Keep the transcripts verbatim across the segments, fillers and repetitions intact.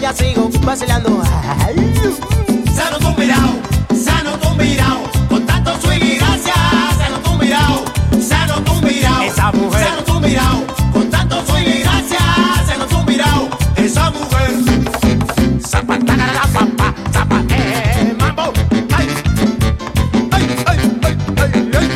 ya sigo vacilando. Sano tu mirao, sano tu mirao, con tanto swing y gracia. Sano tu mirao, sano tu mirao, esa mujer. Sano tu mirao, con tanto swing y gracia. Sano tu mirao, esa mujer. Zapataca la papa, zapate, mambo. Ay, ay, ay, ay, ay, ay.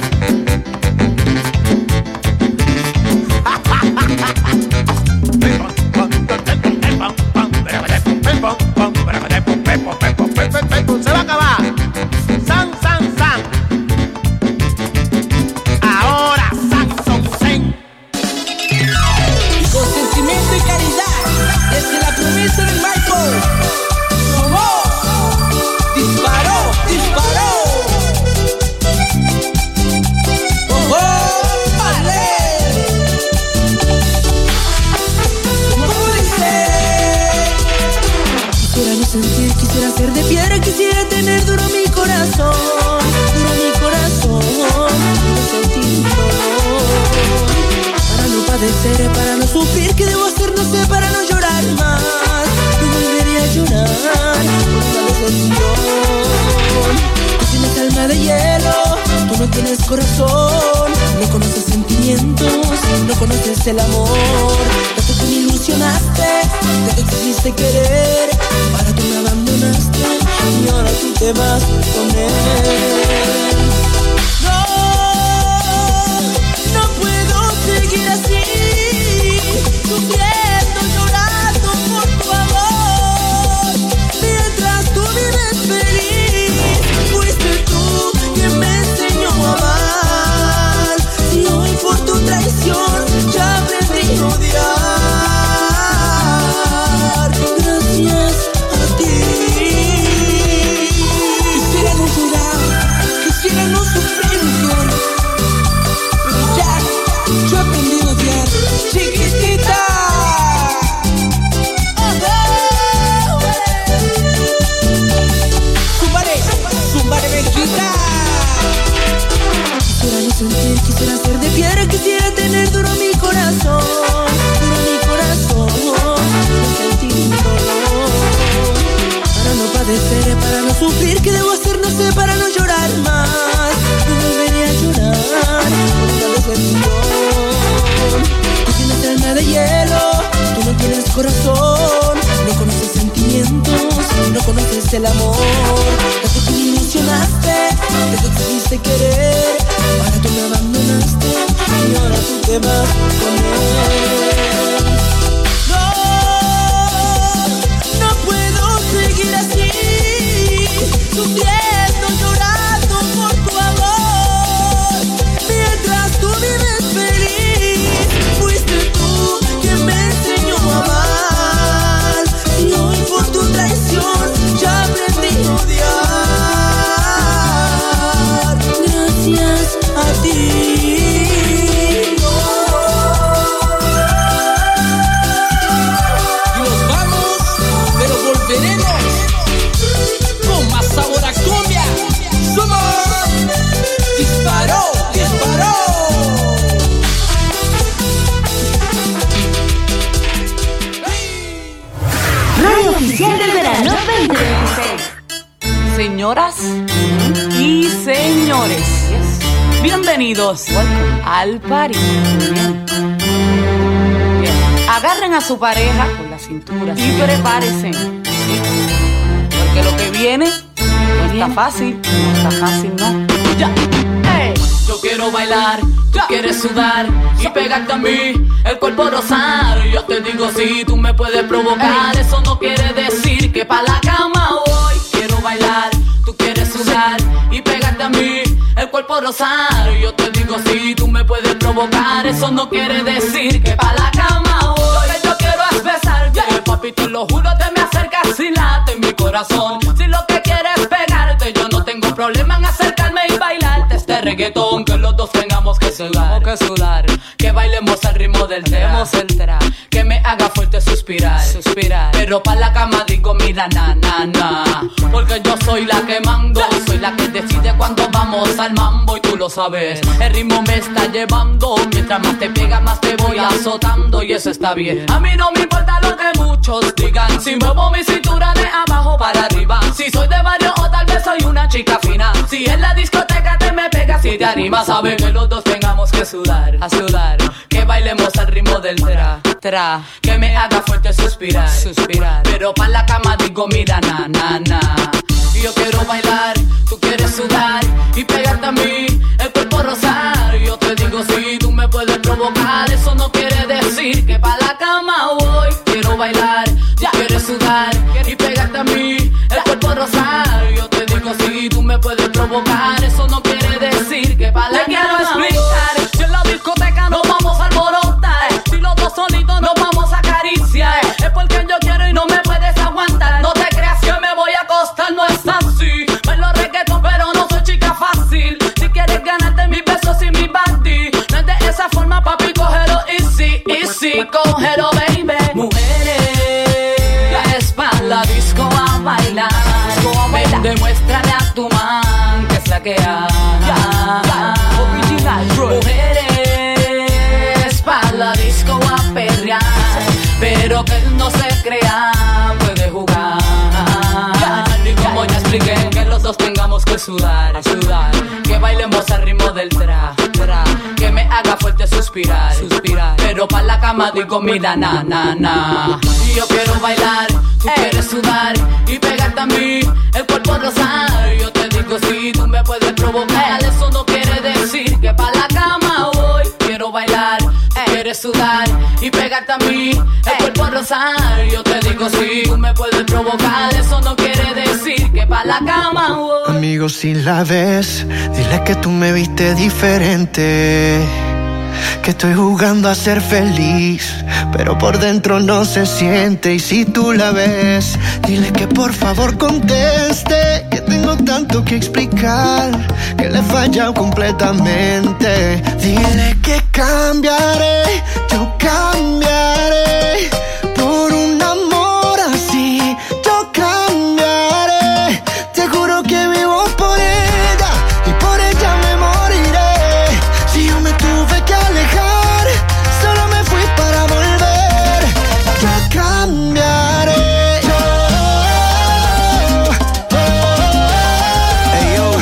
Se va a acabar. San, san, san. Ahora san, son, sen. Y con sentimiento y caridad, desde la promesa del Michael, como disparó, disparó. Oh, oh, vale. ¿Cómo dice? Quisiera no sentir, quisiera ser de piedra, quisiera tener duro mi corazón, duro mi corazón, no sentir dolor. Para no padecer, para no sufrir, ¿qué debo hacer? No sé, para no llorar más. No volvería a llorar por una decepción. Tú tienes alma de hielo, tú no tienes corazón, no conoces sentimientos, no conoces el amor. Tanto que me ilusionaste, de que quisiste querer, para tú me abandonaste y ahora tú te vas con él. No, no puedo seguir así, sufriendo, llorando por tu amor, mientras tú vives feliz. Fuiste tú quien me enseñó a amar, y hoy por tu traición ya aprendí a odiar. Gracias a ti. Quisiera no llorar, quisiera no sufrir, mujer, pero ya, yo aprendí a odiar. Chiquitita. Zúmbale, zúmbale, Benquita. Quisiera no sentir, quisiera ser de piedra, quisiera tener duro mi corazón, duro mi corazón, no sentir dolor. Para no padecer, para no sufrir, ¿qué debo hacer? No sé, para no llorar más. No volvería a llorar por una decepción. Tú tienes alma de hielo, tú no tienes corazón, no conoces sentimientos, no conoces el amor. Tanto que me ilusionaste, de que quisiste querer, para tú me abandonaste y ahora tú te vas con él. No, no puedo seguir así, sufriendo, llorando por tu amor, mientras tú vives feliz. Fuiste tú quien me enseñó a amar, y hoy por tu traición ya aprendí a odiar. Gracias a ti. Y nos vamos, pero volveremos con más sabor a cumbia. Somos Disparó, Disparó. Radio Oficial del Verano veinte veintiséis. Señoras y señores, bienvenidos al party. Bien. Bien. Agarren a su pareja por la cintura y prepárense, porque lo que viene no está fácil, no está fácil, no. Ya. Hey. Yo quiero bailar, tú quieres sudar y pegarte a mí, el cuerpo rozar. Yo te digo si tú me puedes provocar, eso no quiere decir que pa' la cama voy. Quiero bailar, tú quieres sudar y pegarte a mí, el cuerpo rozar. Yo te digo si tú me puedes provocar, eso no quiere decir que pa' la cama voy. Lo que yo quiero es besarte, papi, te lo juro, te me acercas y late en mi corazón. Si lo que quieres es pegarte, yo no tengo problema en acercarme y bailarte este reggaetón, que los dos tengamos que sudar, que sudar, que bailemos al ritmo del tema, el tra, que me haga fuerte suspirar, suspirar. Pero pa' la cama digo mira na na na, porque yo soy la que mando, soy la que decide cuando vamos al mambo y tú lo sabes. El ritmo me está llevando, mientras más te pega más te voy azotando y eso está bien. A mí no me importa lo que muchos digan, si muevo mi cintura de abajo para arriba, si soy de barrio o tal vez soy una chica fina, si en la discoteca te me pegas y te animas, sabe que los dos tengamos que sudar, a sudar, que bailemos al ritmo del tra, tra, que me haga fuerte suspirar, suspirar, pero pa' la cama digo mira na, na, na. Yo quiero bailar, tú quieres sudar y pegarte a mí, el cuerpo rosar. Yo te digo si tú me puedes provocar, eso no quiere decir que pa' la cama voy. Quiero bailar, tú quieres sudar y pegarte a mí, el cuerpo rosar. Yo te digo si tú me puedes provocar, eso no quiere decir que pa' la cama voy. Si en la discoteca nos vamos a alborotar, si los dos solitos nos vamos a acariciar, es porque yo quiero y no me puedes aguantar. No te creas que me voy a acostar, no es así. Bailo reggaetón pero no soy chica fácil. Si quieres ganarte mis besos y mi body, no es de esa forma papi, cógelo easy, easy, cógelo baby. Mujeres, la espalda disco a bailar, ven, demuéstrale a tu man que es la que hay. Original, mujeres, pa' la disco a perrear, pero que él no se crea, puede jugar. Y como ya expliqué, que los dos tengamos que sudar, a sudar, que bailemos al ritmo del tra, tra, que me haga fuerte suspirar, suspirar, pero pa' la cama digo mira na, na, na. Y yo quiero bailar, tú Ey. quieres sudar y pegarte a mí, el cuerpo rosar. Yo te digo si tú me puedes provocar, eso no quiere decir que pa' la cama voy. Quiero bailar, Ey. quieres sudar y pegarte a mí, el Ey. cuerpo rosar. Yo te digo si tú me puedes provocar, eso no quiere decir que pa' la cama voy. Amigo, si la ves, dile que tú me viste diferente, que estoy jugando a ser feliz, pero por dentro no se siente. Y si tú la ves, dile que por favor conteste, que tengo tanto que explicar, que le he fallado completamente. Dile que cambiaré, yo cambiaré, por un amor así, yo cambiaré. Te juro que vivo por ella y por ella me moriré. Si yo me tuve que alejar, solo me fui para volver. Yo cambiaré. Yo, oh, oh, oh, hey, yo.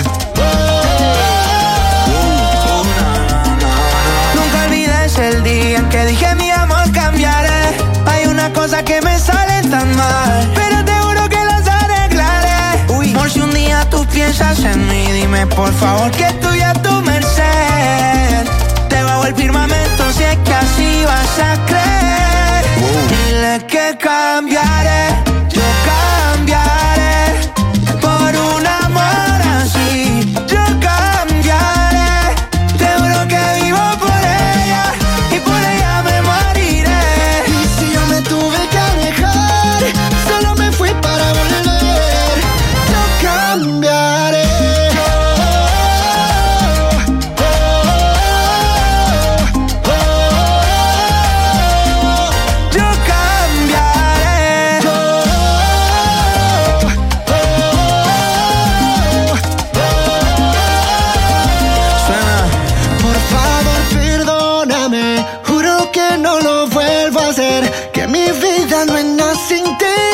Oh, oh. Nunca olvides el día en que dije mi amor cambiaré. Hay una cosa que me sale tan mal, pero te juro que las arreglaré. Uy, por si un día tú piensas en mí, dime por favor que estoy a tu merced. Te bajo el firmamento si es que así vas a creer. uh. Dile que cambiaré, yo cambiaré, por un amor así, yo cambiaré. Te juro que vivo por ella y por ella me moriré. Y si yo me tuve que alejar, solo me fui para volver. Yo cambiaré. Que mi vida no es nada sin ti.